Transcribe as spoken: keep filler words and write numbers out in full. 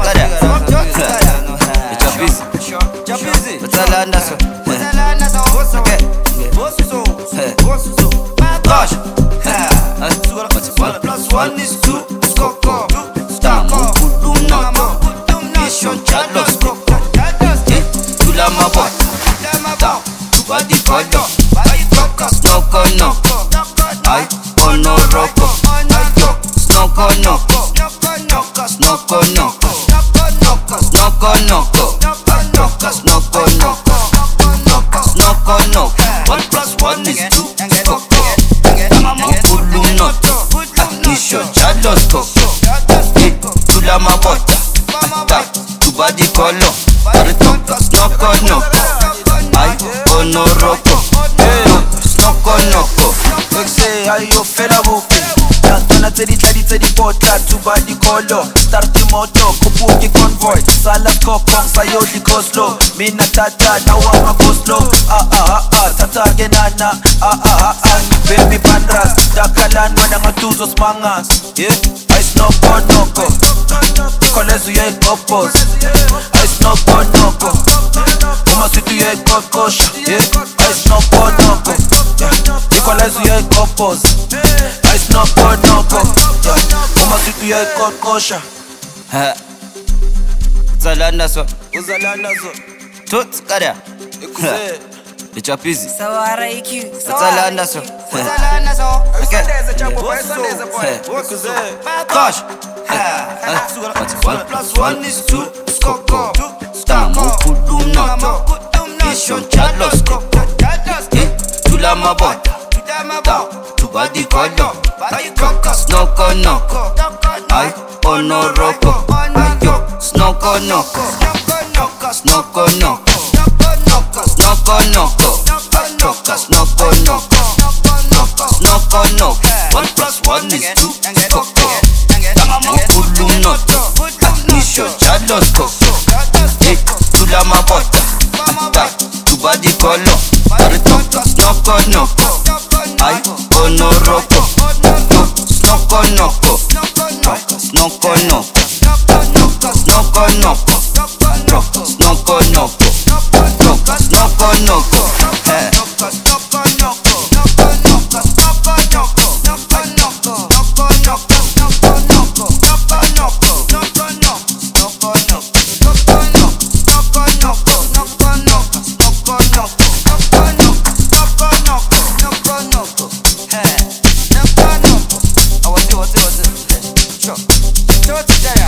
Skada. It's your busy. Your busy. What's all under so? Okay. Gosh. Plus one is two. Skoko. Stamu kulunoto. Mission Charlos Koko. Tula mabo. Body color. Snoko noko. Ay, ono roko. Snoko noko. Snoko noko. Snoko noko. Snoko noko. Snoko noko. One plus one is two. Skoko. Tamo kulunoto. Mission Charlos Koko. Tula mabota. Body color. Snoko noko. Ay, ono roko. Snoko noko. Like say, how you feel about it? Tana tedi tadi tedi bota tu body color. Start the moto, kupuki convoy. Sala kokong sayo di go slow. Mina tata na wama go slow. Ah ah ah ah, tata genana. Ah ah ah ah, baby pandras. Dakalan wana tuzos mangas. Yeah, I snoko noko. Kolezu ye kopos. I snoko noko. Uma situ ye kokosha. Yeah, I snoko noko. Kolezu ye kopos. I snoko noko. Uma situ ye kokosha. Ha. Uzalanda so. Uzalanda so. Tut skada. Ekuze. It's your busy. Sawara I Q. Uzalanda so. Okay. Ekuze. Gosh. One plus one is two. Skoko. Stamu kulunoto. Mission Charlos Koko. Tula mabota. Body color. Snoko noko. Ay, ono roko. Snoko noko. Snoko noko. Snoko noko. Snoko noko. Snoko noko. One plus one is two. Skoko. Tamo kulunoto. Mission Charlos Koko. Tula mabota. Body color. Snoko noko. Ay, ono roko. Snoko noko. Snoko noko. Snoko noko. Snoko noko. Snoko noko. Sure. Sure today.